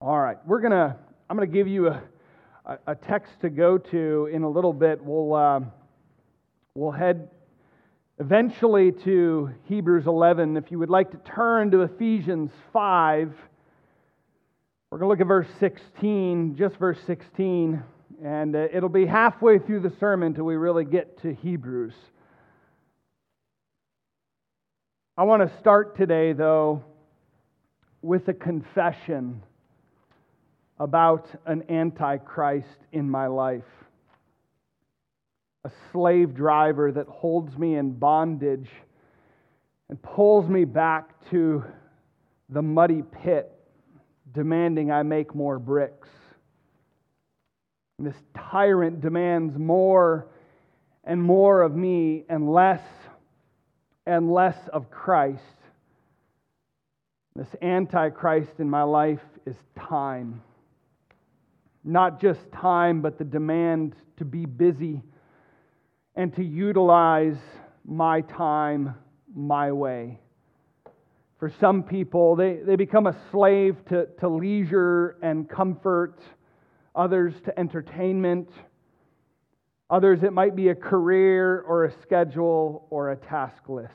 All right, I'm gonna give you a text to go to in a little bit. We'll head eventually to Hebrews 11. If you would like to turn to Ephesians 5, we're going to look at verse 16, just verse 16, and it'll be halfway through the sermon till we really get to Hebrews. I want to start today, though, with a confession about an antichrist in my life. A slave driver that holds me in bondage and pulls me back to the muddy pit, demanding I make more bricks. And this tyrant demands more and more of me and less of Christ. This antichrist in my life is time. Not just time, but the demand to be busy and to utilize my time my way. For some people, they become a slave to leisure and comfort, others to entertainment, others it might be a career or a schedule or a task list.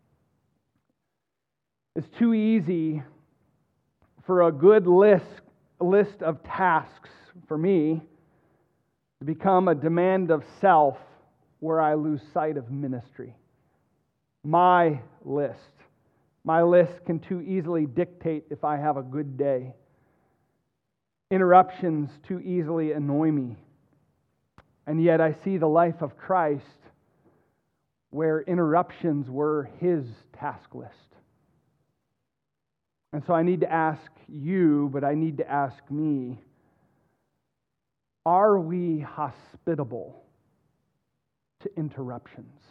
It's too easy for a good list of tasks for me to become a demand of self where I lose sight of ministry. My list can too easily dictate if I have a good day. Interruptions too easily annoy me. And yet I see the life of Christ where interruptions were His task list. And so I need to ask you, but I need to ask me, are we hospitable to interruptions?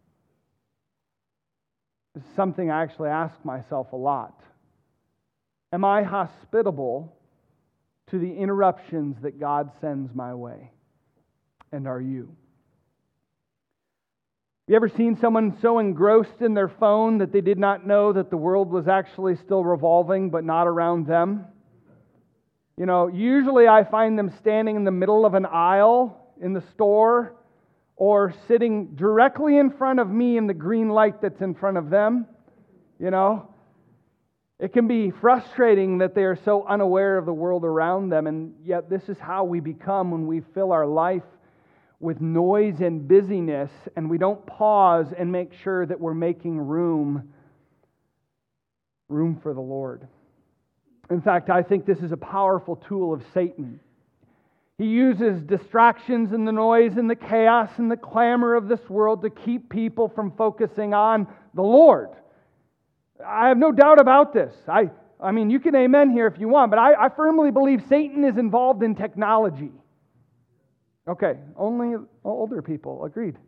This is something I actually ask myself a lot. Am I hospitable to the interruptions that God sends my way? And are you? You ever seen someone so engrossed in their phone that they did not know that the world was actually still revolving, but not around them? You know, usually I find them standing in the middle of an aisle in the store or sitting directly in front of me in the green light that's in front of them. You know, it can be frustrating that they are so unaware of the world around them, and yet this is how we become when we fill our life with noise and busyness, and we don't pause and make sure that we're making room for the Lord. In fact, I think this is a powerful tool of Satan. He uses distractions and the noise and the chaos and the clamor of this world to keep people from focusing on the Lord. I have no doubt about this. I mean, you can amen here if you want, but I firmly believe Satan is involved in technology. Okay, only older people agreed.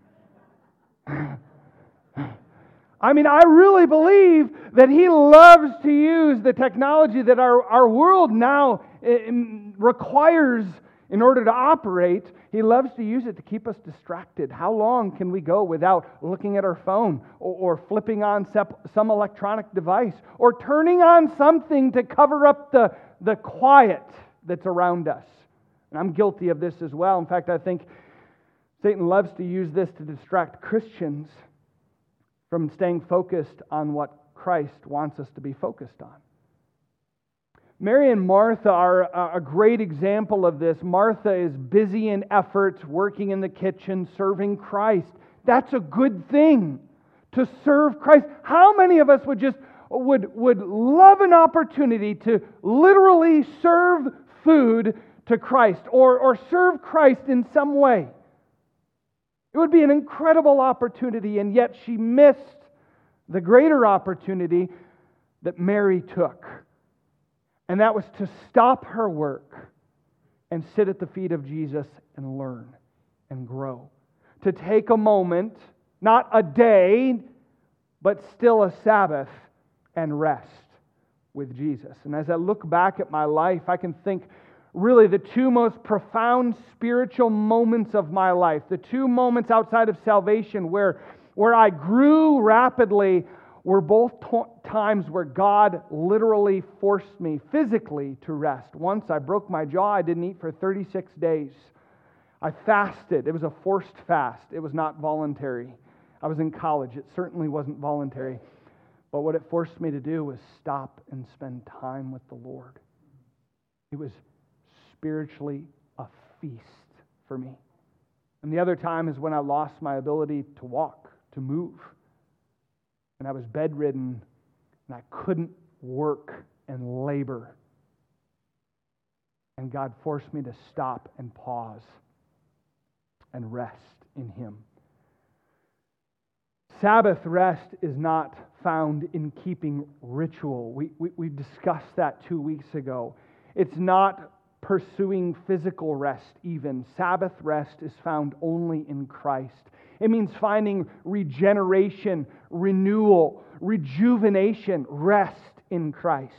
I mean, I really believe that he loves to use the technology that our world now requires in order to operate. He loves to use it to keep us distracted. How long can we go without looking at our phone or flipping on some electronic device or turning on something to cover up the quiet that's around us? And I'm guilty of this as well. In fact, I think Satan loves to use this to distract Christians from staying focused on what Christ wants us to be focused on. Mary and Martha are a great example of this. Martha is busy in effort, working in the kitchen, serving Christ. That's a good thing, to serve Christ. How many of us would love an opportunity to literally serve food to Christ or serve Christ in some way? It would be an incredible opportunity, and yet she missed the greater opportunity that Mary took. And that was to stop her work and sit at the feet of Jesus and learn and grow. To take a moment, not a day, but still a Sabbath, and rest with Jesus. And as I look back at my life, I can think really the two most profound spiritual moments of my life, the two moments outside of salvation where I grew rapidly, were both times where God literally forced me physically to rest. Once I broke my jaw. I didn't eat for 36 days. I fasted. It was a forced fast. It was not voluntary. I was in college. It certainly wasn't voluntary. But what it forced me to do was stop and spend time with the Lord. It was spiritually a feast for me. And the other time is when I lost my ability to walk, to move. And I was bedridden, and I couldn't work and labor. And God forced me to stop and pause and rest in Him. Sabbath rest is not found in keeping ritual. We discussed that 2 weeks ago. It's not pursuing physical rest even. Sabbath rest is found only in Christ. It means finding regeneration, renewal, rejuvenation, rest in Christ.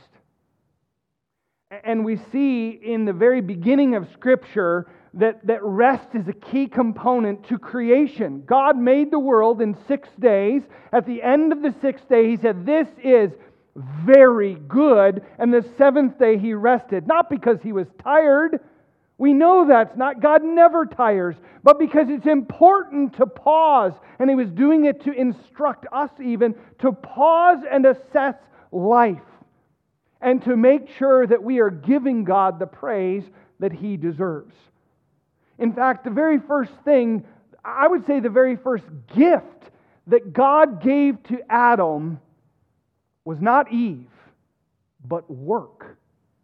And we see in the very beginning of Scripture that rest is a key component to creation. God made the world in 6 days. At the end of the 6th day, He said, "This is very good." And the 7th day He rested. Not because He was tired. We know that's not. God never tires. But because it's important to pause. And He was doing it to instruct us even to pause and assess life. And to make sure that we are giving God the praise that He deserves. In fact, the very first thing, I would say the very first gift that God gave to Adam was not Eve, but work.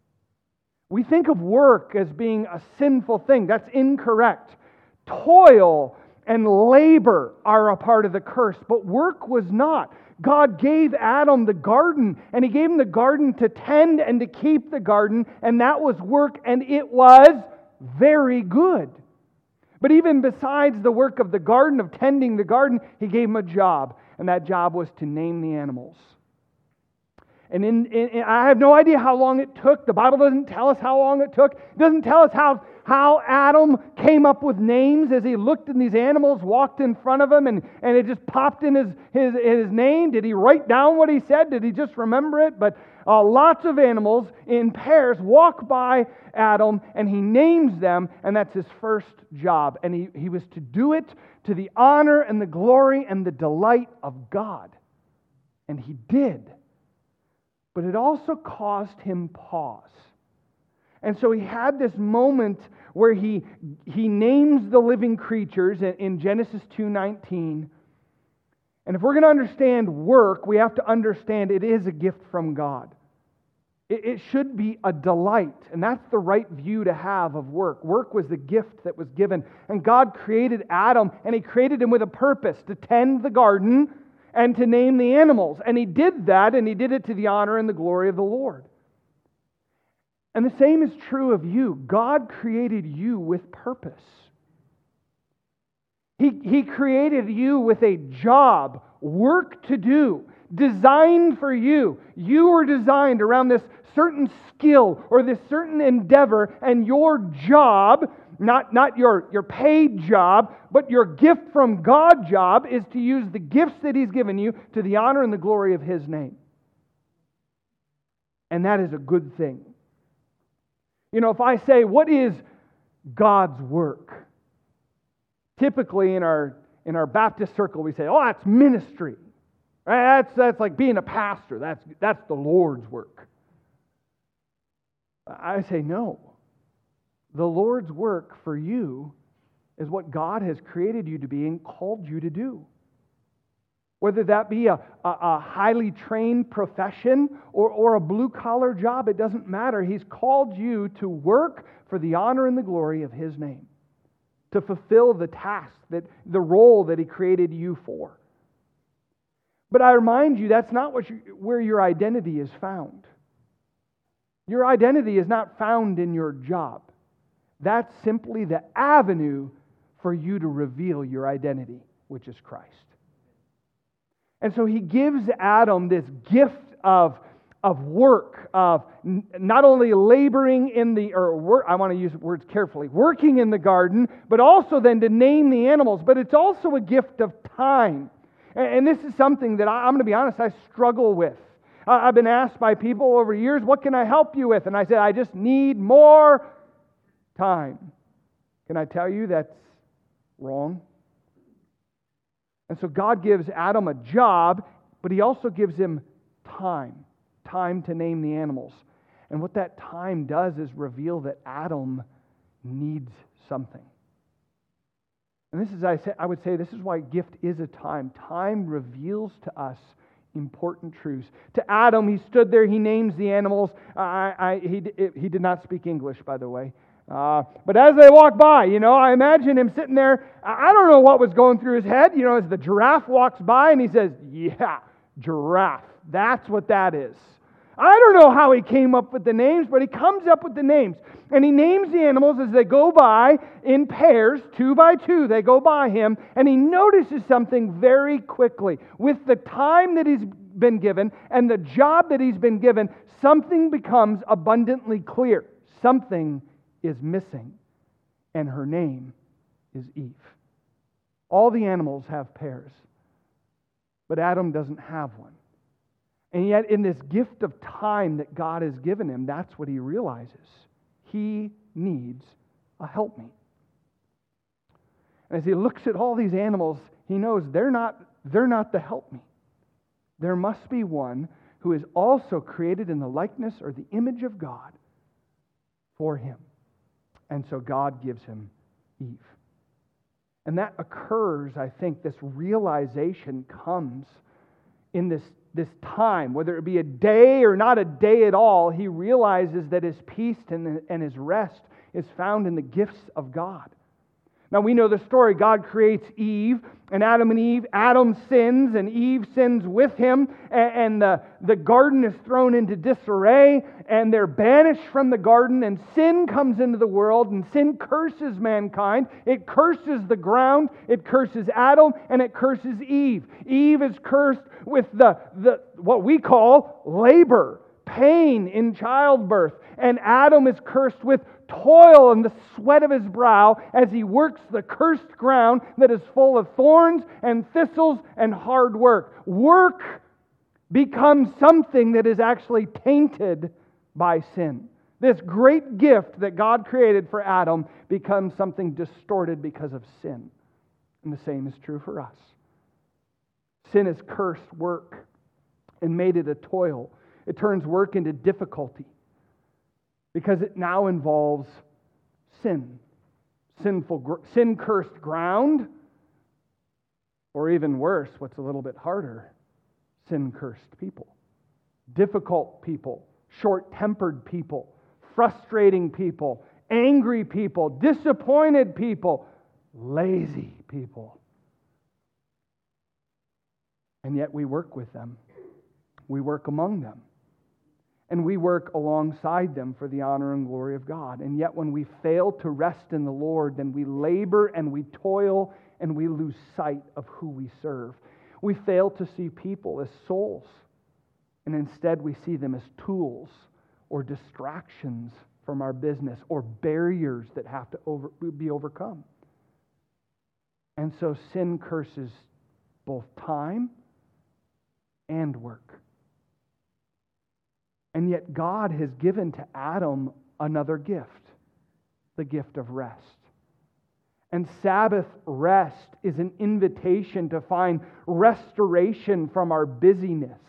We think of work as being a sinful thing. That's incorrect. Toil and labor are a part of the curse, but work was not. God gave Adam the garden, and He gave him the garden to tend and to keep the garden, and that was work, and it was very good. But even besides the work of the garden, of tending the garden, He gave him a job, and that job was to name the animals. And I have no idea how long it took. The Bible doesn't tell us how long it took. It doesn't tell us how Adam came up with names as he looked and these animals walked in front of him and it just popped in his name. Did he write down what he said? Did he just remember it? But lots of animals in pairs walk by Adam and he names them, and that's his first job. And he was to do it to the honor and the glory and the delight of God. And he did. But it also caused him pause. And so he had this moment where he names the living creatures in Genesis 2:19. And if we're going to understand work, we have to understand it is a gift from God. It should be a delight. And that's the right view to have of work. Work was the gift that was given. And God created Adam, and He created him with a purpose, to tend the garden and to name the animals. And He did that, and He did it to the honor and the glory of the Lord. And the same is true of you. God created you with purpose. He created you with a job, work to do, designed for you. You were designed around this certain skill or this certain endeavor, and your job, not your paid job, but your gift from God job, is to use the gifts that He's given you to the honor and the glory of His name. And that is a good thing. You know, if I say, what is God's work? Typically in our Baptist circle we say, oh, that's ministry. That's like being a pastor. That's the Lord's work. I say no. The Lord's work for you is what God has created you to be and called you to do. Whether that be a highly trained profession or a blue-collar job, it doesn't matter. He's called you to work for the honor and the glory of His name, to fulfill the task, the role that He created you for. But I remind you, that's not where your identity is found. Your identity is not found in your job. That's simply the avenue for you to reveal your identity, which is Christ. And so He gives Adam this gift of work, of not only laboring in I want to use words carefully, working in the garden, but also then to name the animals. But it's also a gift of time. And this is something that I'm going to be honest, I struggle with. I've been asked by people over years, what can I help you with? And I said, I just need more time. Can I tell you that's wrong? And so God gives Adam a job, but He also gives him time to name the animals. And what that time does is reveal that Adam needs something. And this is, I would say, this is why gift is a time. Time reveals to us important truths. To Adam, he stood there, he names the animals. He did not speak English, by the way. But as they walk by, I imagine him sitting there. I don't know what was going through his head, as the giraffe walks by and he says, yeah, giraffe. That's what that is. I don't know how he came up with the names, but he comes up with the names. And he names the animals as they go by in pairs, 2 by 2. They go by him, and he notices something very quickly. With the time that he's been given and the job that he's been given, something becomes abundantly clear. Something is missing, and her name is Eve. All the animals have pairs, but Adam doesn't have one. And yet, in this gift of time that God has given him, that's what he realizes. He needs a helpmeet. And as he looks at all these animals, he knows they're not the helpmeet. There must be one who is also created in the likeness or the image of God for him. And so God gives him Eve. And that occurs, I think, this realization comes in this time, whether it be a day or not a day at all. He realizes that his peace and his rest is found in the gifts of God. Now we know the story. God creates Eve and Eve. Adam sins and Eve sins with him. And the garden is thrown into disarray. And they're banished from the garden. And sin comes into the world. And sin curses mankind. It curses the ground. It curses Adam. And it curses Eve. Eve is cursed with the what we call labor, pain in childbirth. And Adam is cursed with toil and the sweat of his brow as he works the cursed ground that is full of thorns and thistles and hard work. Work becomes something that is actually tainted by sin. This great gift that God created for Adam becomes something distorted because of sin. And the same is true for us. Sin has cursed work and made it a toil. It turns work into difficulty, because it now involves sin. Sin-cursed ground, or even worse, what's a little bit harder, sin-cursed people. Difficult people, short-tempered people, frustrating people, angry people, disappointed people, lazy people. And yet we work with them. We work among them. And we work alongside them for the honor and glory of God. And yet when we fail to rest in the Lord, then we labor and we toil and we lose sight of who we serve. We fail to see people as souls. And instead we see them as tools or distractions from our business or barriers that have to be overcome. And so sin curses both time and work. And yet God has given to Adam another gift, the gift of rest. And Sabbath rest is an invitation to find restoration from our busyness.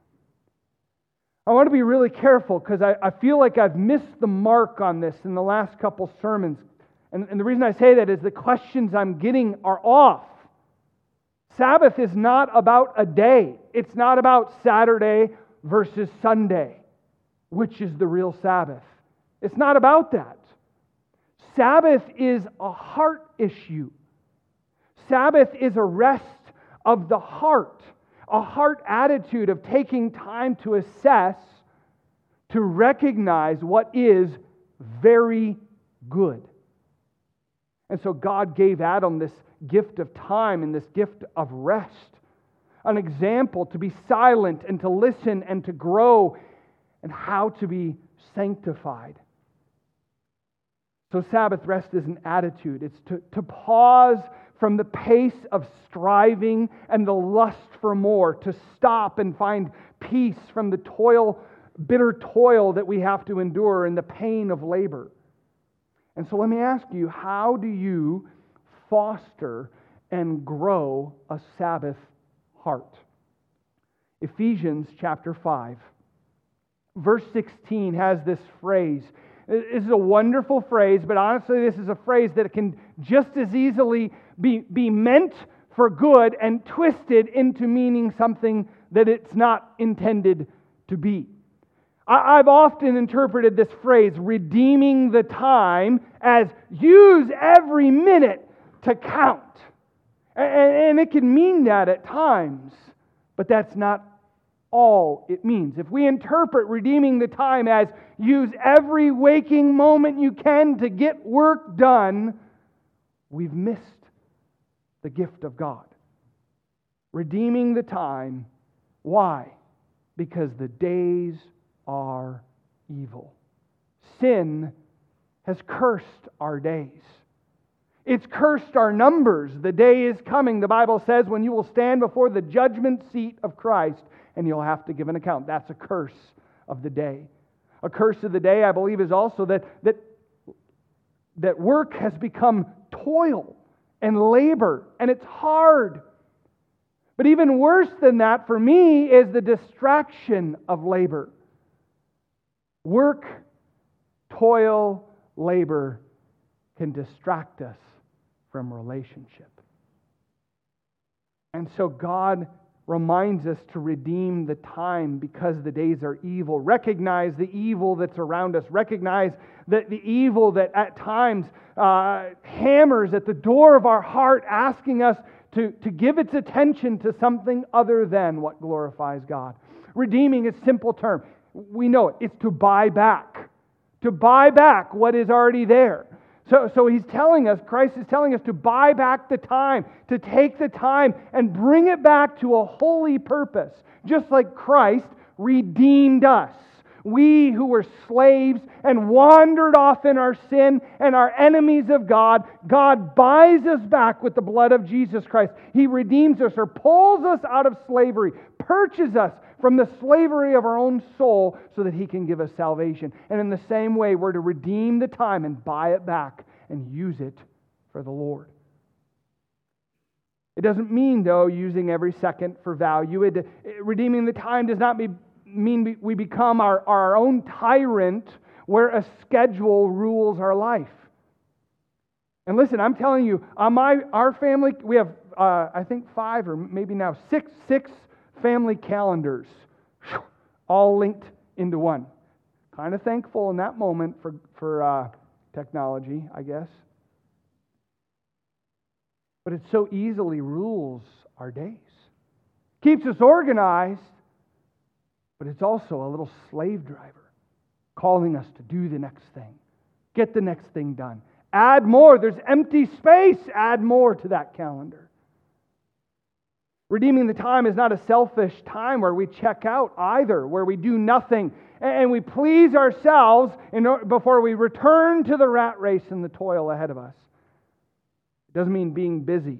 I want to be really careful because I feel like I've missed the mark on this in the last couple sermons. And the reason I say that is the questions I'm getting are off. Sabbath is not about a day. It's not about Saturday versus Sunday, which is the real Sabbath. It's not about that. Sabbath is a heart issue. Sabbath is a rest of the heart, a heart attitude of taking time to assess, to recognize what is very good. And so God gave Adam this gift of time and this gift of rest, an example to be silent and to listen and to grow, and how to be sanctified. So Sabbath rest is an attitude. It's to pause from the pace of striving and the lust for more, to stop and find peace from the bitter toil that we have to endure and the pain of labor. And so let me ask you, how do you foster and grow a Sabbath heart? Ephesians chapter 5, verse 16 has this phrase. This is a wonderful phrase, but honestly, this is a phrase that can just as easily be meant for good and twisted into meaning something that it's not intended to be. I've often interpreted this phrase, redeeming the time, as use every minute to count. And it can mean that at times, but that's not all it means. If we interpret redeeming the time as use every waking moment you can to get work done, we've missed the gift of God. Redeeming the time. Why? Because the days are evil. Sin has cursed our days. It's cursed our numbers. The day is coming, the Bible says, when you will stand before the judgment seat of Christ and you'll have to give an account. That's a curse of the day. A curse of the day, I believe, is also that work has become toil and labor, and it's hard. But even worse than that for me is the distraction of labor. Work, toil, labor can distract us from relationship. And so God reminds us to redeem the time because the days are evil. Recognize the evil that's around us. Recognize that the evil that at times hammers at the door of our heart, asking us to give its attention to something other than what glorifies God. Redeeming is a simple term. We know it. It's to buy back. To buy back what is already there. So He's telling us, Christ is telling us to buy back the time, to take the time and bring it back to a holy purpose. Just like Christ redeemed us. We who were slaves and wandered off in our sin and are enemies of God, God buys us back with the blood of Jesus Christ. He redeems us or pulls us out of slavery, purchases us from the slavery of our own soul so that He can give us salvation. And in the same way, we're to redeem the time and buy it back and use it for the Lord. It doesn't mean, though, using every second for value. Redeeming the time does not mean we become our own tyrant where a schedule rules our life. And listen, I'm telling you, our family, we have, I think 5 or maybe now 6 family calendars, all linked into one. Kind of thankful in that moment for technology, I guess. But it so easily rules our days. Keeps us organized, but it's also a little slave driver calling us to do the next thing. Get the next thing done. Add more. There's empty space. Add more to that calendar. Redeeming the time is not a selfish time where we check out either, where we do nothing and we please ourselves before we return to the rat race and the toil ahead of us. It doesn't mean being busy.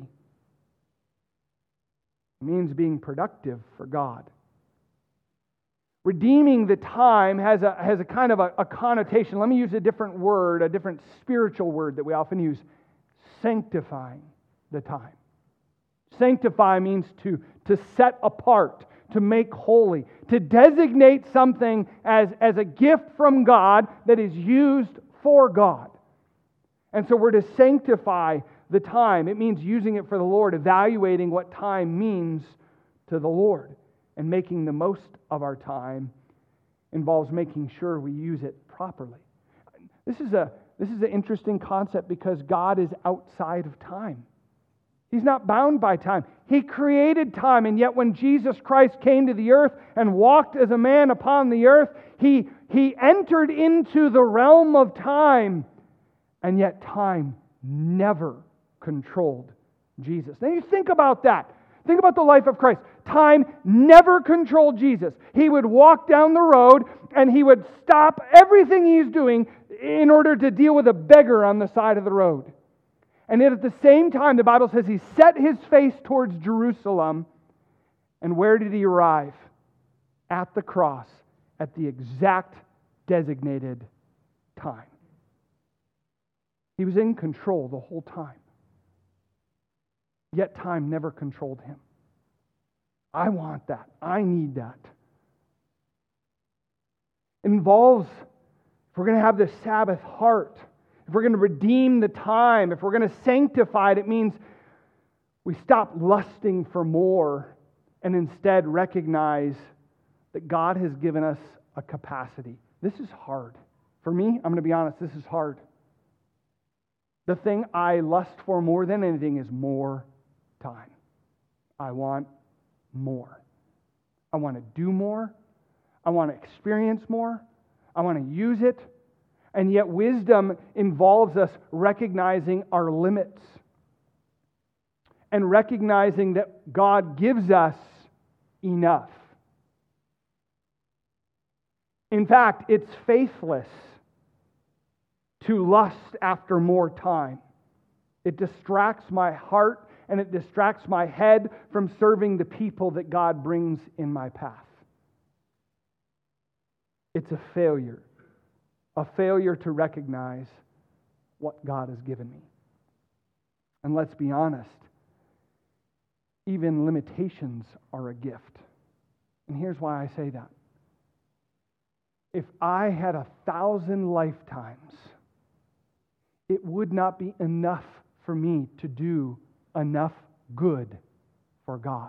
It means being productive for God. Redeeming the time has a kind of a connotation. Let me use a different word, a different spiritual word that we often use. Sanctifying the time. Sanctify means to set apart, to make holy, to designate something as a gift from God that is used for God. And so we're to sanctify the time. It means using it for the Lord, evaluating what time means to the Lord. And making the most of our time involves making sure we use it properly. This is an interesting concept because God is outside of time. He's not bound by time. He created time, and yet when Jesus Christ came to the earth and walked as a man upon the earth, He entered into the realm of time, and yet time never controlled Jesus. Now you think about that. Think about the life of Christ. Time never controlled Jesus. He would walk down the road and He would stop everything He's doing in order to deal with a beggar on the side of the road. And yet at the same time, the Bible says he set his face towards Jerusalem. And where did he arrive? At the cross, at the exact designated time. He was in control the whole time. Yet time never controlled him. I want that. I need that. It involves, if we're going to have this Sabbath heart, if we're going to redeem the time, if we're going to sanctify it, it means we stop lusting for more and instead recognize that God has given us a capacity. This is hard. For me, I'm going to be honest, this is hard. The thing I lust for more than anything is more time. I want more. I want to do more. I want to experience more. I want to use it. And yet wisdom involves us recognizing our limits and recognizing that God gives us enough. In fact, it's faithless to lust after more time. It distracts my heart and it distracts my head from serving the people that God brings in my path. It's a failure to recognize what God has given me. And let's be honest, even limitations are a gift. And here's why I say that. If I had 1,000 lifetimes, it would not be enough for me to do enough good for God.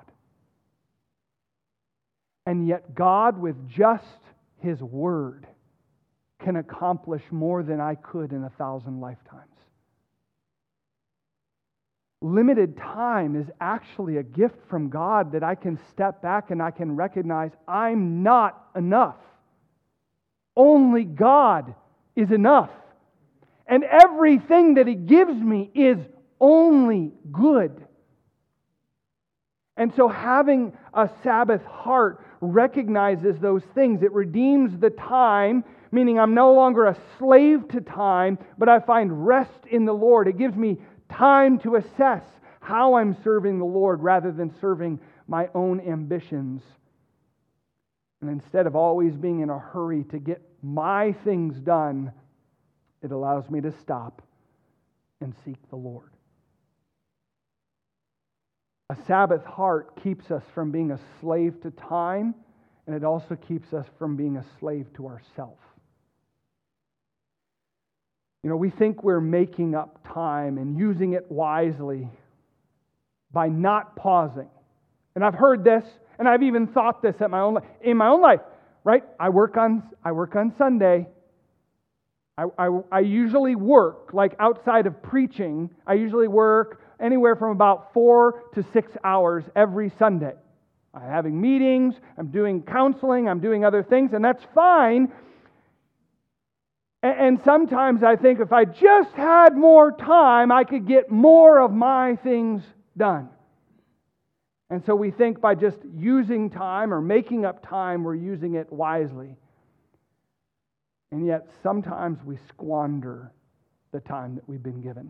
And yet God, with just His Word, can accomplish more than I could in 1,000 lifetimes. Limited time is actually a gift from God that I can step back and I can recognize I'm not enough. Only God is enough. And everything that He gives me is only good. And so having a Sabbath heart recognizes those things. It redeems the time, meaning I'm no longer a slave to time, but I find rest in the Lord. It gives me time to assess how I'm serving the Lord rather than serving my own ambitions. And instead of always being in a hurry to get my things done, it allows me to stop and seek the Lord. A Sabbath heart keeps us from being a slave to time, and it also keeps us from being a slave to ourselves. You know, we think we're making up time and using it wisely by not pausing. And I've heard this, and I've even thought this in my own life, right? I work on Sunday. I usually work, like outside of preaching, I usually work anywhere from about 4 to 6 hours every Sunday. I'm having meetings, I'm doing counseling, I'm doing other things, and that's fine. And sometimes I think if I just had more time, I could get more of my things done. And so we think by just using time or making up time, we're using it wisely. And yet sometimes we squander the time that we've been given.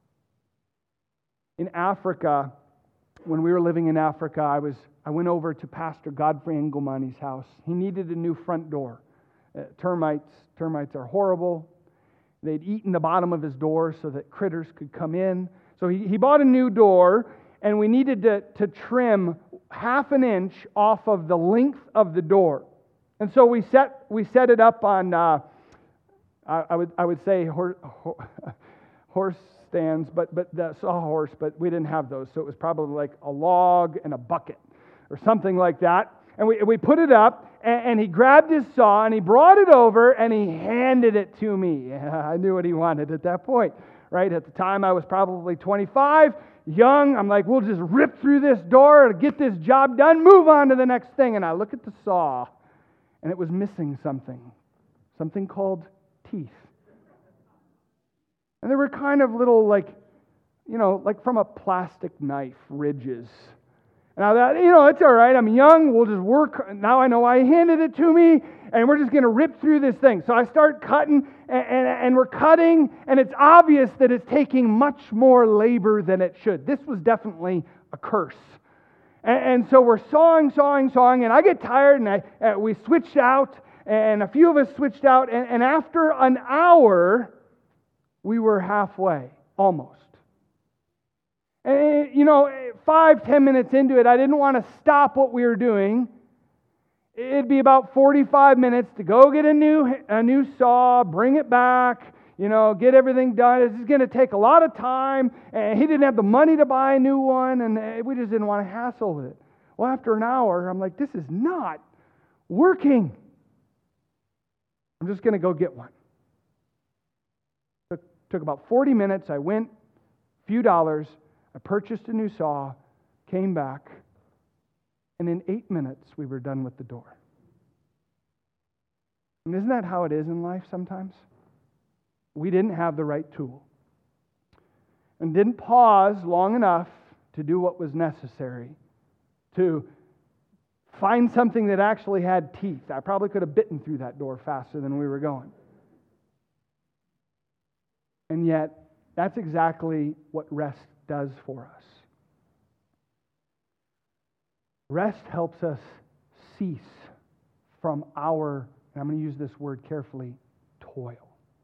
In Africa, when we were living in Africa, I went over to Pastor Godfrey Engelmani's house. He needed a new front door. Termites are horrible. They'd eaten the bottom of his door so that critters could come in. So he bought a new door, and we needed to trim 1/2 an inch off of the length of the door. And so we set it up on I would say horse stands, but the sawhorse, but we didn't have those, so it was probably like a log and a bucket or something like that. And we put it up, and he grabbed his saw and he brought it over and he handed it to me. I knew what he wanted at that point, right? At the time I was probably 25, young. I'm like, we'll just rip through this door to get this job done, move on to the next thing. And I look at the saw, and it was missing something called teeth. And there were kind of little like from a plastic knife, ridges. And I thought, it's all right. I'm young. We'll just work. Now I know why He handed it to me, and we're just going to rip through this thing. So I start cutting, and we're cutting, and it's obvious that it's taking much more labor than it should. This was definitely a curse. And so we're sawing, and I get tired, and we switched out, and a few of us switched out, and after an hour, we were halfway, almost. And, 5-10 minutes into it, I didn't want to stop what we were doing. It'd be about 45 minutes to go get a new saw, bring it back, get everything done. This is going to take a lot of time, and he didn't have the money to buy a new one, and we just didn't want to hassle with it. Well, after an hour, I'm like, this is not working. I'm just going to go get one. Took about 40 minutes. I went, a few dollars. I purchased a new saw, came back, and in 8 minutes we were done with the door. And isn't that how it is in life sometimes? We didn't have the right tool and didn't pause long enough to do what was necessary to find something that actually had teeth. I probably could have bitten through that door faster than we were going. And yet, that's exactly what rest does for us. Rest helps us cease from our, and I'm going to use this word carefully, toil.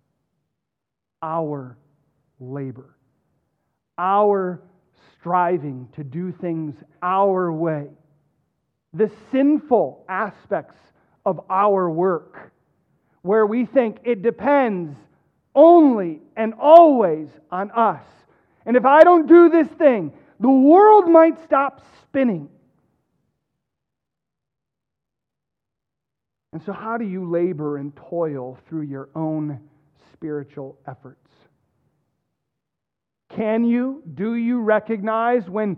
Our labor. Our striving to do things our way. The sinful aspects of our work, where we think it depends only and always on us. And if I don't do this thing, the world might stop spinning. And so how do you labor and toil through your own spiritual efforts? Do you recognize when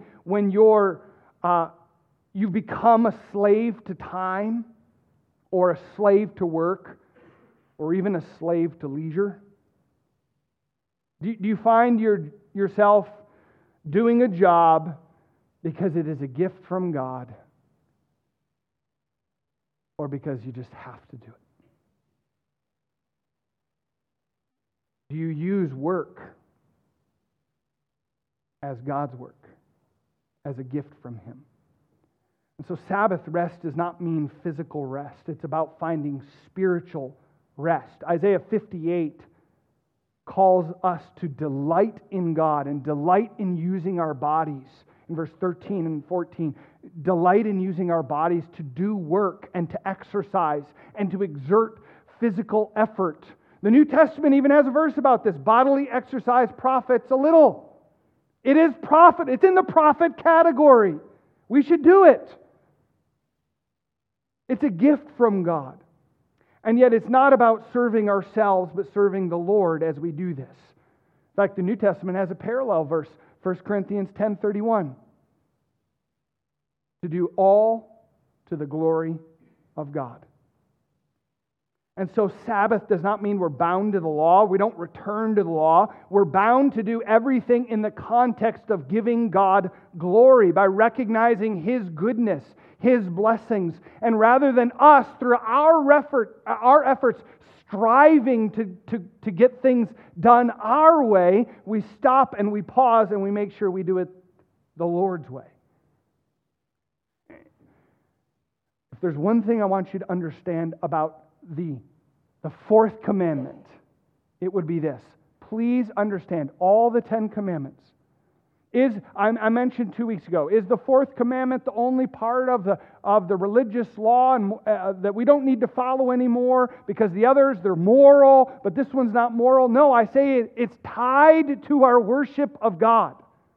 you've become a slave to time, or a slave to work, or even a slave to leisure? Do you find yourself doing a job because it is a gift from God, or because you just have to do it? Do you use work as God's work, as a gift from Him? And so Sabbath rest does not mean physical rest. It's about finding spiritual rest. Isaiah 58 calls us to delight in God and delight in using our bodies. In verse 13 and 14, delight in using our bodies to do work and to exercise and to exert physical effort. The New Testament even has a verse about this. Bodily exercise profits a little. It is profit. It's in the profit category. We should do it. It's a gift from God. And yet it's not about serving ourselves, but serving the Lord as we do this. In fact, the New Testament has a parallel verse, 1 Corinthians 10:31. To do all to the glory of God. And so Sabbath does not mean we're bound to the law. We don't return to the law. We're bound to do everything in the context of giving God glory by recognizing His goodness, His blessings. And rather than us, through our efforts, striving to get things done our way, we stop and we pause and we make sure we do it the Lord's way. If there's one thing I want you to understand about the fourth commandment, it would be this. Please understand all the 10 commandments. I mentioned 2 weeks ago, is the fourth commandment the only part of the religious law and that we don't need to follow anymore because the others, they're moral, but this one's not moral? No, I say it's tied to our worship of God.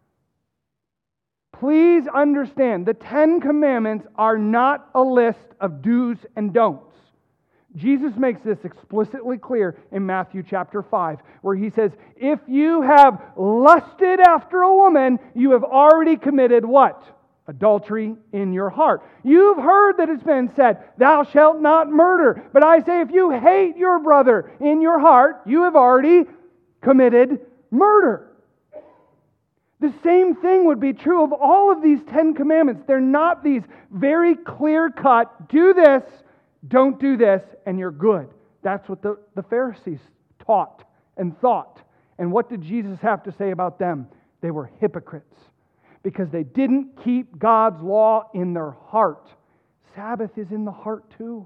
Please understand, the 10 commandments are not a list of do's and don'ts. Jesus makes this explicitly clear in Matthew chapter 5, where He says, if you have lusted after a woman, you have already committed what? Adultery in your heart. You've heard that it's been said, thou shalt not murder. But I say, if you hate your brother in your heart, you have already committed murder. The same thing would be true of all of these 10 commandments. They're not these very clear-cut, do this, don't do this, and you're good. That's what the Pharisees taught and thought. And what did Jesus have to say about them? They were hypocrites because they didn't keep God's law in their heart. Sabbath is in the heart too.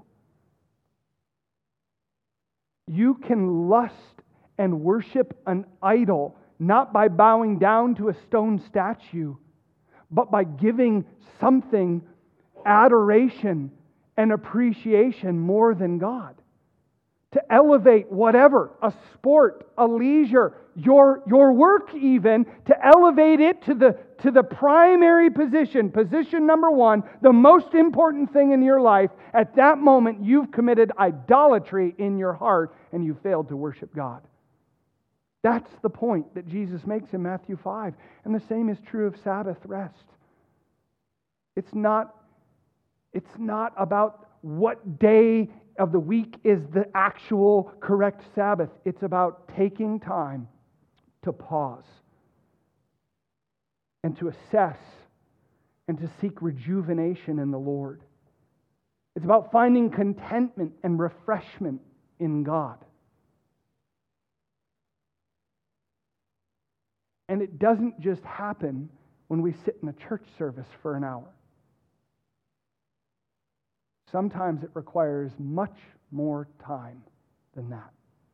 You can lust and worship an idol not by bowing down to a stone statue, but by giving something adoration and appreciation more than God. To elevate whatever, a sport, a leisure, your work even, to elevate it to the primary position number one, the most important thing in your life. At that moment, you've committed idolatry in your heart and you failed to worship God. That's the point that Jesus makes in Matthew 5. And the same is true of Sabbath rest. It's not about what day of the week is the actual correct Sabbath. It's about taking time to pause and to assess and to seek rejuvenation in the Lord. It's about finding contentment and refreshment in God. And it doesn't just happen when we sit in a church service for an hour. Sometimes it requires much more time than that.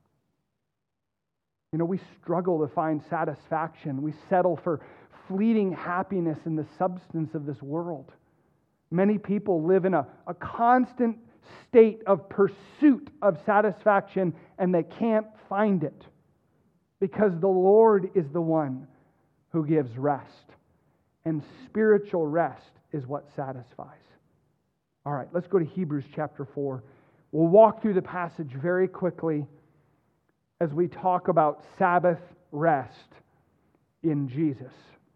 You know, we struggle to find satisfaction. We settle for fleeting happiness in the substance of this world. Many people live in a constant state of pursuit of satisfaction, and they can't find it because the Lord is the one who gives rest, and spiritual rest is what satisfies. All right, let's go to Hebrews chapter 4. We'll walk through the passage very quickly as we talk about Sabbath rest in Jesus.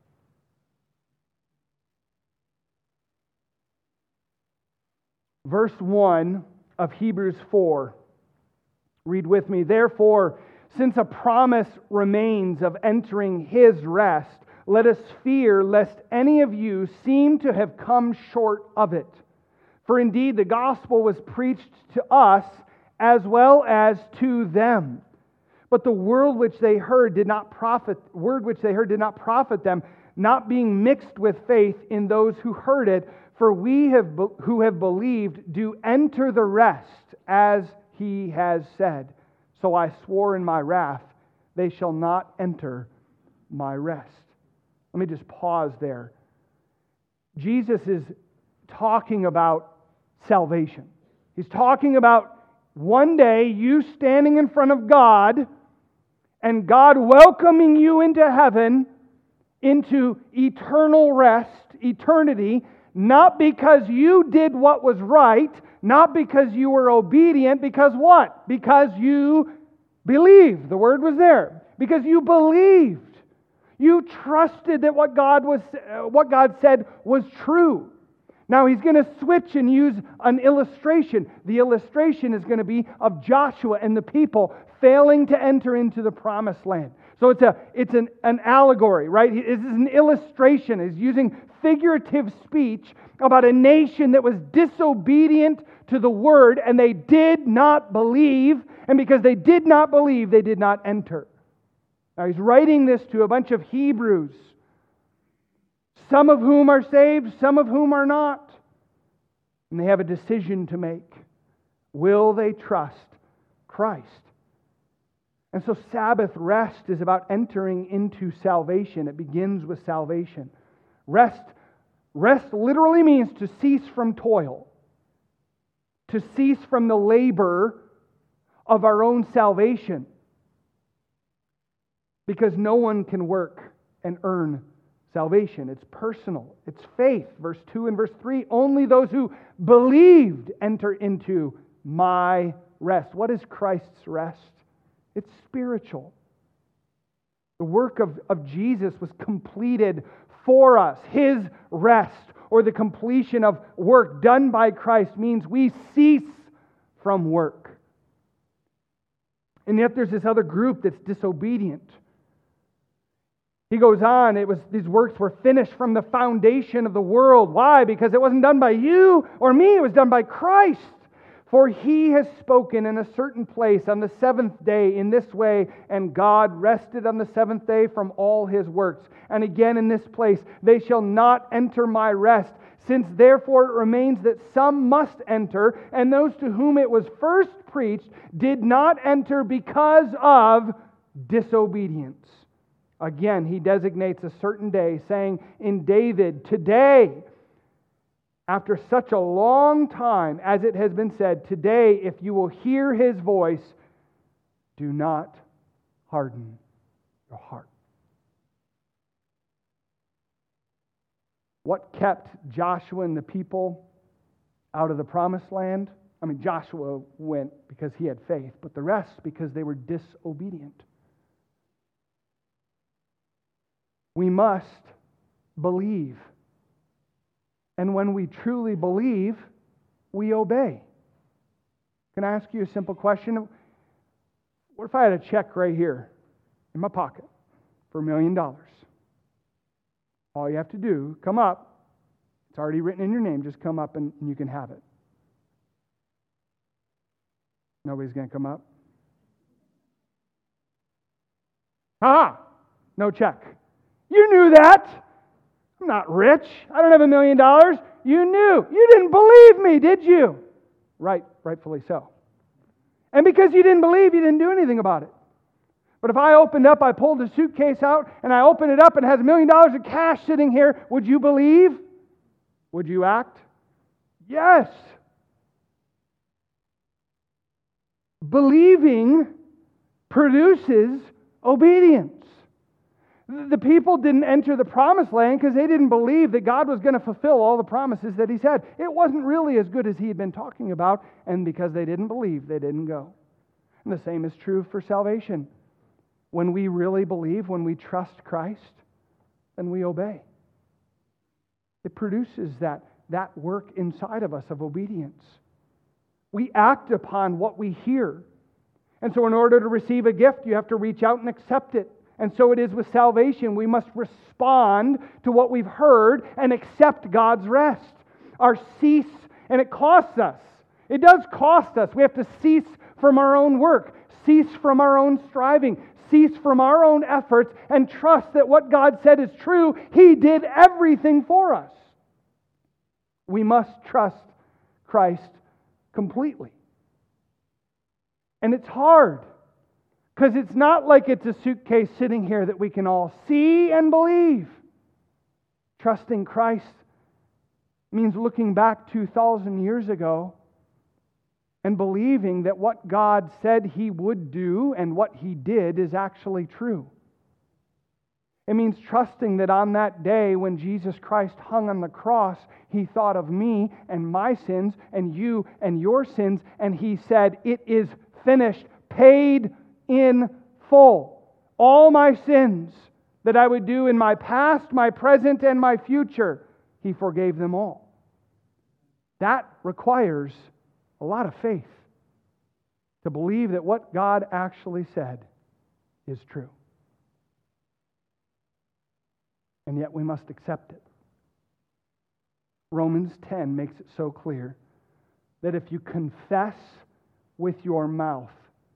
Verse 1 of Hebrews 4. Read with me. Therefore, since a promise remains of entering His rest, let us fear lest any of you seem to have come short of it. For indeed the gospel was preached to us as well as to them. But the word which they heard did not profit them, not being mixed with faith in those who heard it. For we who have believed do enter the rest, as He has said. So I swore in my wrath, they shall not enter my rest. Let me just pause there. Jesus is talking about salvation. He's talking about one day you standing in front of God and God welcoming you into heaven, into eternal rest, eternity, not because you did what was right, not because you were obedient, because what? Because you believed. The word was there. Because you believed. You trusted that what God said was true. Now He's going to switch and use an illustration. The illustration is going to be of Joshua and the people failing to enter into the promised land. So it's an allegory, right? This is an illustration. He's using figurative speech about a nation that was disobedient to the word, and they did not believe, and because they did not believe, they did not enter. Now He's writing this to a bunch of Hebrews, some of whom are saved, some of whom are not. And they have a decision to make. Will they trust Christ? And so Sabbath rest is about entering into salvation. It begins with salvation. Rest literally means to cease from toil, to cease from the labor of our own salvation. Because no one can work and earn salvation. It's personal. It's faith. Verse 2 and verse 3, only those who believed enter into my rest. What is Christ's rest? It's spiritual. The work of Jesus was completed for us. His rest, or the completion of work done by Christ, means we cease from work. And yet there's this other group that's disobedient. He goes on, these works were finished from the foundation of the world. Why? Because it wasn't done by you or me, it was done by Christ. For He has spoken in a certain place on the seventh day in this way, and God rested on the seventh day from all His works. And again in this place, they shall not enter my rest. Since therefore it remains that some must enter, and those to whom it was first preached did not enter because of disobedience. Again, He designates a certain day, saying in David, today, after such a long time, as it has been said, today, if you will hear His voice, do not harden your heart. What kept Joshua and the people out of the promised land? I mean, Joshua went because he had faith, but the rest because they were disobedient. We must believe. And when we truly believe, we obey. Can I ask you a simple question? What if I had a check right here in my pocket for $1 million? All you have to do, come up. It's already written in your name. Just come up and you can have it. Nobody's going to come up? Ha! No check. You knew that. I'm not rich. I don't have $1 million. You knew. You didn't believe me, did you? Right, rightfully so. And because you didn't believe, you didn't do anything about it. But if I pulled a suitcase out, and I opened it up and it has $1 million of cash sitting here, would you believe? Would you act? Yes. Believing produces obedience. The people didn't enter the promised land because they didn't believe that God was going to fulfill all the promises that He said. It wasn't really as good as He had been talking about, and because they didn't believe, they didn't go. And the same is true for salvation. When we really believe, when we trust Christ, then we obey. It produces that work inside of us of obedience. We act upon what we hear. And so in order to receive a gift, you have to reach out and accept it. And so it is with salvation. We must respond to what we've heard and accept God's rest. Our cease, and it costs us. It does cost us. We have to cease from our own work, cease from our own striving, cease from our own efforts, and trust that what God said is true. He did everything for us. We must trust Christ completely. And it's hard. Because it's not like it's a suitcase sitting here that we can all see and believe. Trusting Christ means looking back 2,000 years ago and believing that what God said He would do and what He did is actually true. It means trusting that on that day when Jesus Christ hung on the cross, He thought of me and my sins and you and your sins, and He said, "It is finished, paid in full. All my sins that I would do in my past, my present, and my future, He forgave them all." That requires a lot of faith to believe that what God actually said is true. And yet we must accept it. Romans 10 makes it so clear that if you confess with your mouth,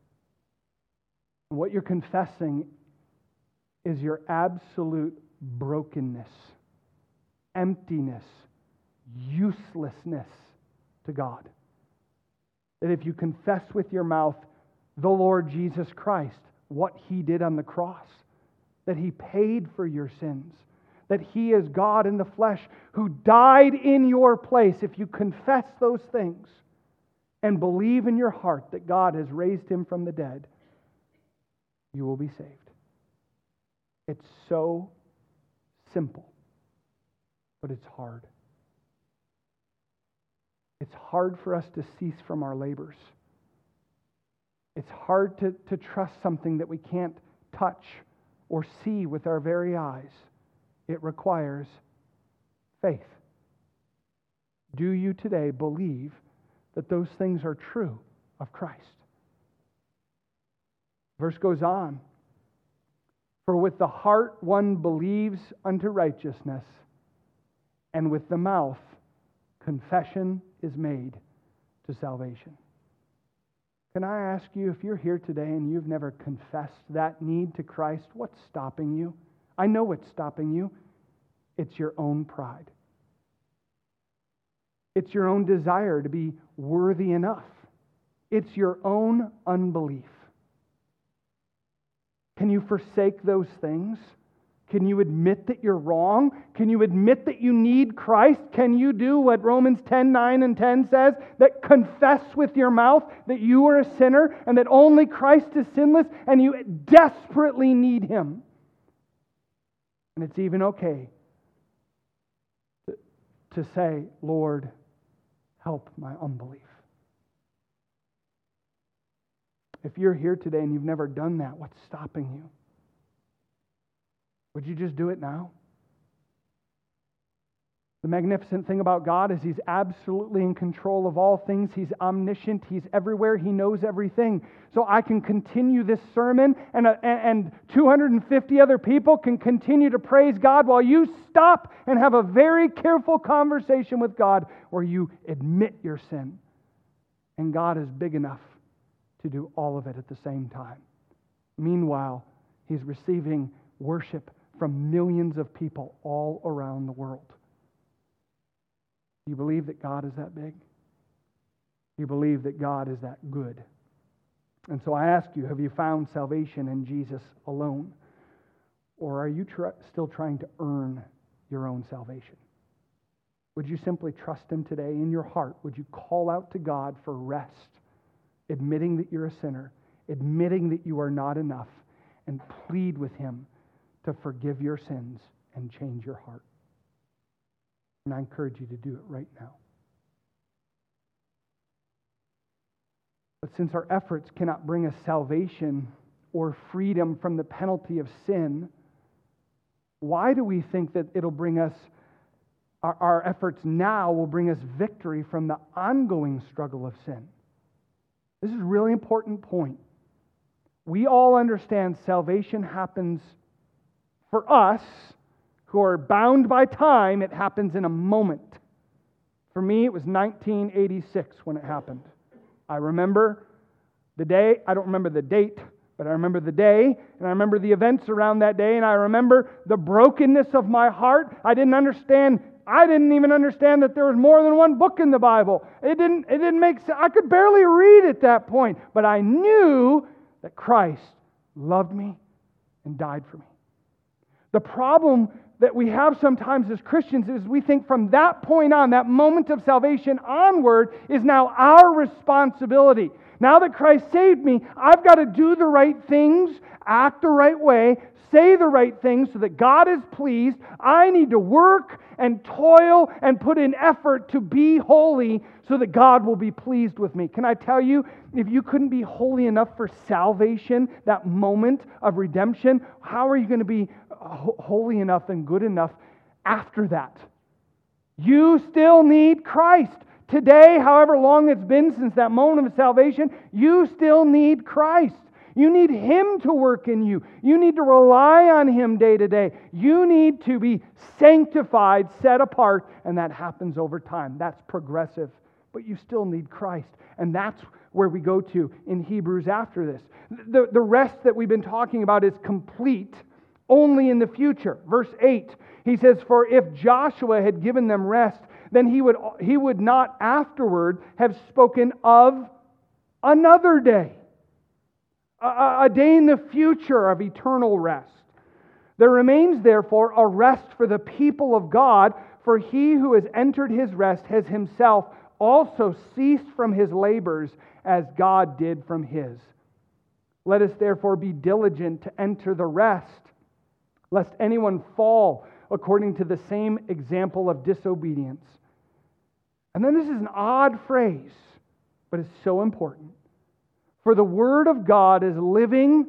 what you're confessing is your absolute brokenness, emptiness, uselessness to God. That if you confess with your mouth the Lord Jesus Christ, what He did on the cross, that He paid for your sins, that He is God in the flesh who died in your place, if you confess those things and believe in your heart that God has raised Him from the dead, you will be saved. It's so simple, but it's hard. It's hard for us to cease from our labors. It's hard to trust something that we can't touch or see with our very eyes. It requires faith. Do you today believe that those things are true of Christ? Verse goes on. For with the heart one believes unto righteousness, and with the mouth confession is made to salvation. Can I ask you, if you're here today and you've never confessed that need to Christ, what's stopping you? I know what's stopping you. It's your own pride. It's your own desire to be worthy enough. It's your own unbelief. Can you forsake those things? Can you admit that you're wrong? Can you admit that you need Christ? Can you do what Romans 10:9 and 10 says? That confess with your mouth that you are a sinner and that only Christ is sinless and you desperately need Him. And it's even okay to say, Lord, help my unbelief. If you're here today and you've never done that, what's stopping you? Would you just do it now? The magnificent thing about God is He's absolutely in control of all things. He's omniscient. He's everywhere. He knows everything. So I can continue this sermon and 250 other people can continue to praise God while you stop and have a very careful conversation with God where you admit your sin. And God is big enough to do all of it at the same time. Meanwhile, He's receiving worship from millions of people all around the world. Do you believe that God is that big? Do you believe that God is that good? And so I ask you, have you found salvation in Jesus alone? Or are you still trying to earn your own salvation? Would you simply trust Him today in your heart? Would you call out to God for rest, admitting that you're a sinner, admitting that you are not enough, and plead with Him to forgive your sins and change your heart? And I encourage you to do it right now. But since our efforts cannot bring us salvation or freedom from the penalty of sin, why do we think that it'll bring us, our efforts now will bring us victory from the ongoing struggle of sin? This is a really important point. We all understand salvation happens for us who are bound by time. It happens in a moment. For me, it was 1986 when it happened. I remember the day. I don't remember the date, but I remember the day, and I remember the events around that day, and I remember the brokenness of my heart. I didn't even understand that there was more than one book in the Bible. It didn't make sense. I could barely read at that point, but I knew that Christ loved me and died for me. The problem that we have sometimes as Christians is we think from that point on, that moment of salvation onward, is now our responsibility. Now that Christ saved me, I've got to do the right things, act the right way, say the right things so that God is pleased. I need to work and toil and put in effort to be holy so that God will be pleased with me. Can I tell you, if you couldn't be holy enough for salvation, that moment of redemption, how are you going to be holy enough and good enough after that? You still need Christ. Today, however long it's been since that moment of salvation, you still need Christ. You need Him to work in you. You need to rely on Him day to day. You need to be sanctified, set apart, and that happens over time. That's progressive. But you still need Christ. And that's where we go to in Hebrews after this. The rest that we've been talking about is complete only in the future. Verse 8, he says, "For if Joshua had given them rest, then he would not afterward have spoken of another day. A day in the future of eternal rest. There remains therefore a rest for the people of God, for he who has entered his rest has himself also ceased from his labors as God did from his. Let us therefore be diligent to enter the rest, lest anyone fall according to the same example of disobedience." And then this is an odd phrase, but it's so important. "For the word of God is living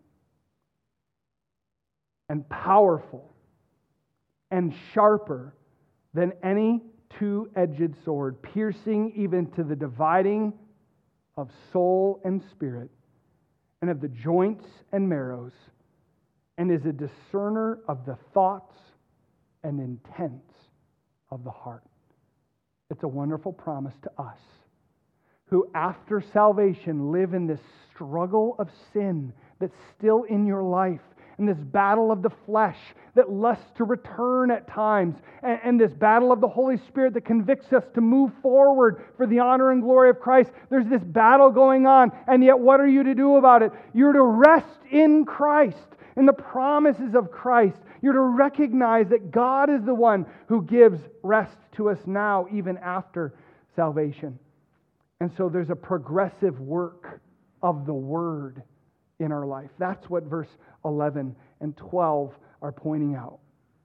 and powerful and sharper than any two-edged sword, piercing even to the dividing of soul and spirit, and of the joints and marrows, and is a discerner of the thoughts and intents of the heart. It's a wonderful promise to us who, after salvation, live in this struggle of sin that's still in your life, and this battle of the flesh that lusts to return at times, and this battle of the Holy Spirit that convicts us to move forward for the honor and glory of Christ. There's this battle going on, and yet what are you to do about it? You're to rest in Christ, in the promises of Christ. You're to recognize that God is the one who gives rest to us now, even after salvation. And so there's a progressive work of the Word in our life. That's what verse 11 and 12 are pointing out.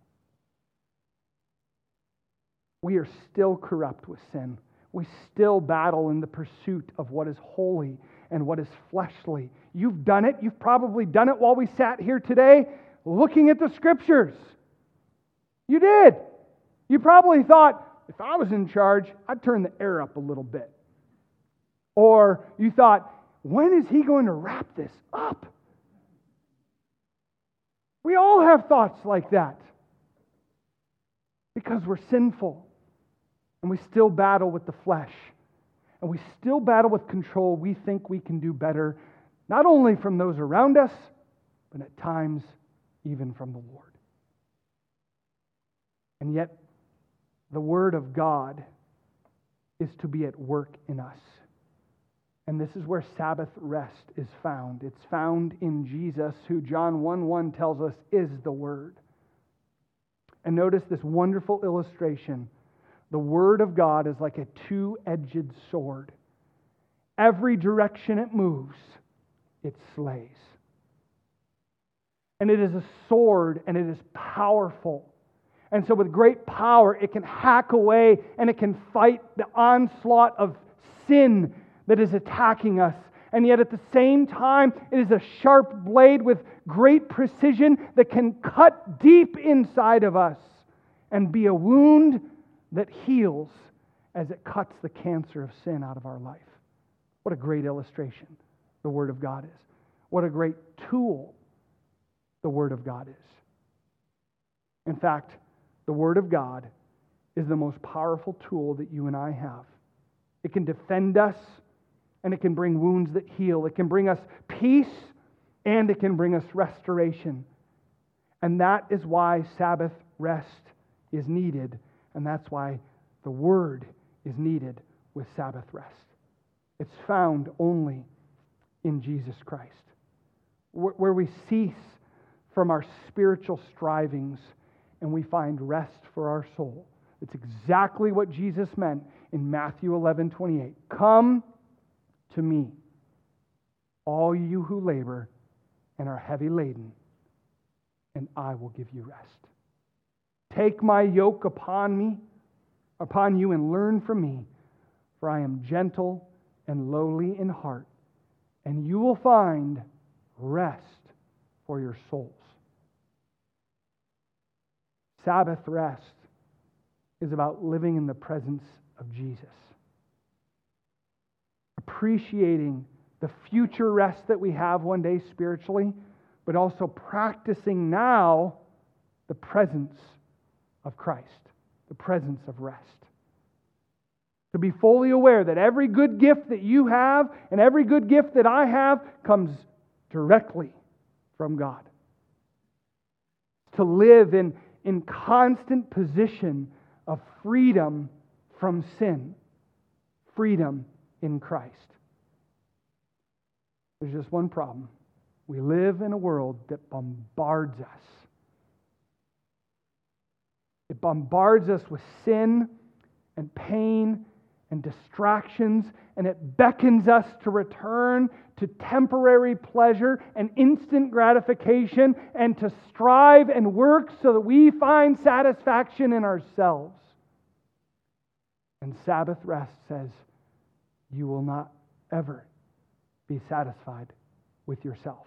We are still corrupt with sin. We still battle in the pursuit of what is holy and what is fleshly. You've done it. You've probably done it while we sat here today looking at the Scriptures. You did. You probably thought, if I was in charge, I'd turn the air up a little bit. Or you thought, when is he going to wrap this up? We all have thoughts like that because we're sinful and we still battle with the flesh and we still battle with control. We think we can do better, not only from those around us, but at times even from the Lord. And yet, the Word of God is to be at work in us. And this is where Sabbath rest is found. It's found in Jesus, who John 1:1 tells us is the Word. And notice this wonderful illustration. The Word of God is like a two-edged sword. Every direction it moves, it slays. And it is a sword, and it is powerful. And so with great power, it can hack away, and it can fight the onslaught of sin that is attacking us. And yet at the same time, it is a sharp blade with great precision that can cut deep inside of us and be a wound that heals as it cuts the cancer of sin out of our life. What a great illustration the Word of God is. What a great tool the Word of God is. In fact, the Word of God is the most powerful tool that you and I have. It can defend us, and it can bring wounds that heal. It can bring us peace, and it can bring us restoration. And that is why Sabbath rest is needed, and that's why the Word is needed with Sabbath rest. It's found only in Jesus Christ, where we cease from our spiritual strivings and we find rest for our soul. It's exactly what Jesus meant in Matthew 11:28. Come to me, all you who labor and are heavy laden, and I will give you rest. Take my yoke upon you, and learn from me, for I am gentle and lowly in heart, and you will find rest for your souls. Sabbath rest is about living in the presence of Jesus, appreciating the future rest that we have one day spiritually, but also practicing now the presence of Christ, the presence of rest. To be fully aware that every good gift that you have and every good gift that I have comes directly from God. To live in constant position of freedom from sin, freedom in Christ. There's just one problem. We live in a world that bombards us. It bombards us with sin and pain and distractions, and it beckons us to return to temporary pleasure and instant gratification and to strive and work so that we find satisfaction in ourselves. And Sabbath rest says, you will not ever be satisfied with yourself.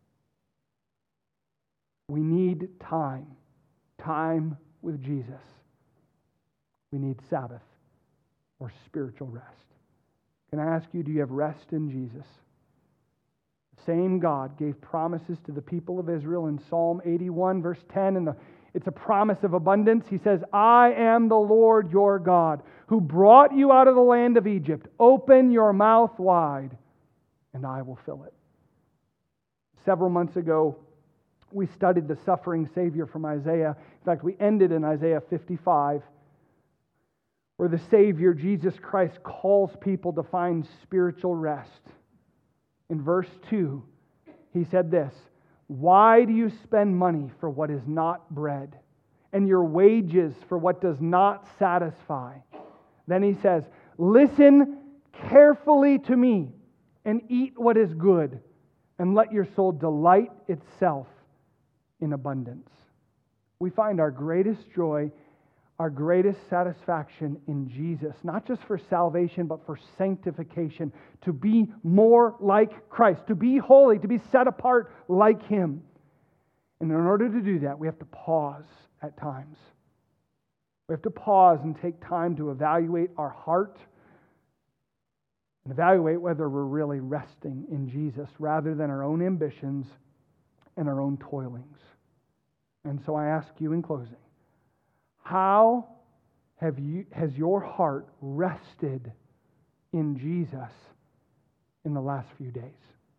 We need time with Jesus. We need Sabbath or spiritual rest. Can I ask you, do you have rest in Jesus? Same God gave promises to the people of Israel in Psalm 81, verse 10, and it's a promise of abundance. He says, I am the Lord your God, who brought you out of the land of Egypt. Open your mouth wide, and I will fill it. Several months ago, we studied the suffering Savior from Isaiah. In fact, we ended in Isaiah 55, where the Savior, Jesus Christ, calls people to find spiritual rest. In verse 2, he said this, why do you spend money for what is not bread, and your wages for what does not satisfy? Then he says, listen carefully to me, and eat what is good, and let your soul delight itself in abundance. We find our greatest joy, our greatest satisfaction in Jesus, not just for salvation, but for sanctification, to be more like Christ, to be holy, to be set apart like Him. And in order to do that, we have to pause at times. We have to pause and take time to evaluate our heart and evaluate whether we're really resting in Jesus rather than our own ambitions and our own toilings. And so I ask you in closing, how has your heart rested in Jesus in the last few days?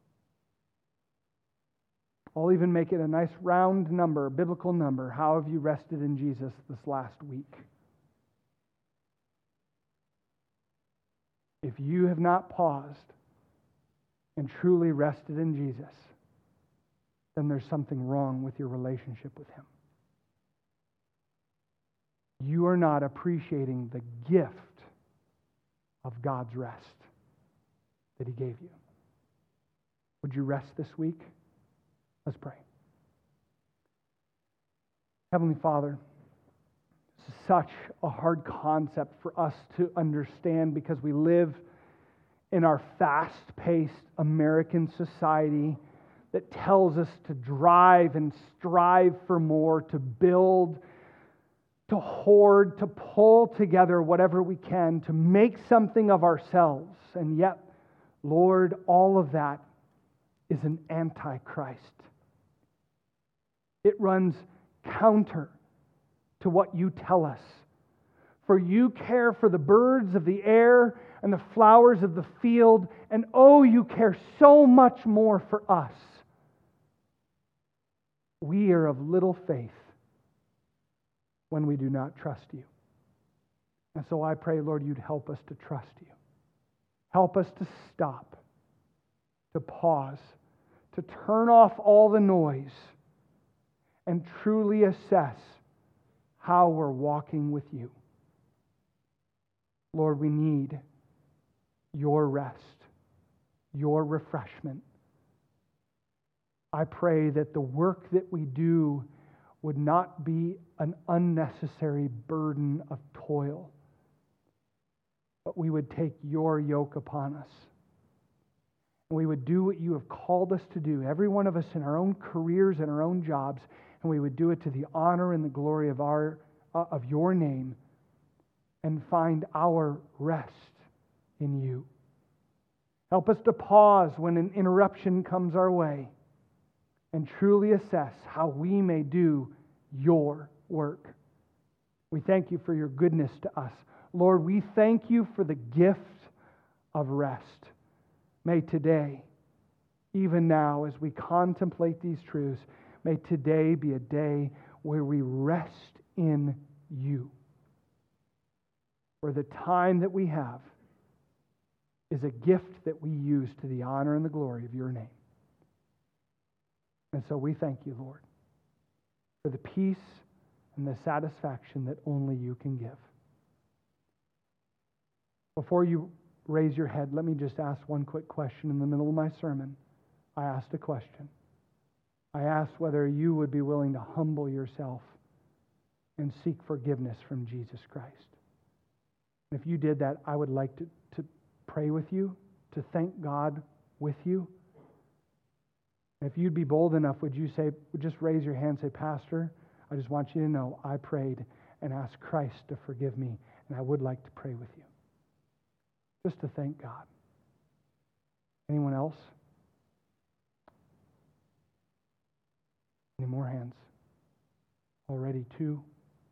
I'll even make it a nice round number, a biblical number. How have you rested in Jesus this last week? If you have not paused and truly rested in Jesus, then there's something wrong with your relationship with Him. You are not appreciating the gift of God's rest that He gave you. Would you rest this week? Let's pray. Heavenly Father, this is such a hard concept for us to understand because we live in our fast-paced American society that tells us to drive and strive for more, to build, to hoard, to pull together whatever we can, to make something of ourselves. And yet, Lord, all of that is an antichrist. It runs counter to what you tell us. For you care for the birds of the air and the flowers of the field, and oh, you care so much more for us. We are of little faith when we do not trust you. And so I pray, Lord, you'd help us to trust you. Help us to stop, to pause, to turn off all the noise, and truly assess how we're walking with you. Lord, we need your rest, your refreshment. I pray that the work that we do would not be an unnecessary burden of toil, but we would take your yoke upon us. And we would do what you have called us to do, every one of us in our own careers and our own jobs, and we would do it to the honor and the glory of your name, and find our rest in you. Help us to pause when an interruption comes our way and truly assess how we may do your work. We thank you for your goodness to us. Lord, we thank you for the gift of rest. May today, even now, as we contemplate these truths, may today be a day where we rest in you. Where the time that we have is a gift that we use to the honor and the glory of your name. And so we thank you, Lord, for the peace and the satisfaction that only you can give. Before you raise your head, let me just ask one quick question in the middle of my sermon. I asked a question. I asked whether you would be willing to humble yourself and seek forgiveness from Jesus Christ. And if you did that, I would like to pray with you, to thank God with you. If you'd be bold enough, would just raise your hand and say, Pastor, I just want you to know I prayed and asked Christ to forgive me, and I would like to pray with you. Just to thank God. Anyone else? Any more hands? Already 2.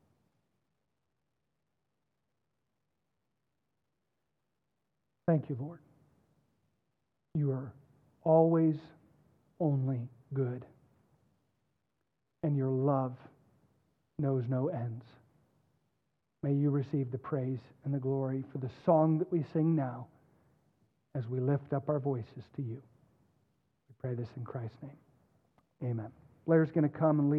Thank you, Lord. You are always only good, and your love knows no ends. May you receive the praise and the glory for the song that we sing now as we lift up our voices to you. We pray this in Christ's name. Amen. Blair's going to come and lead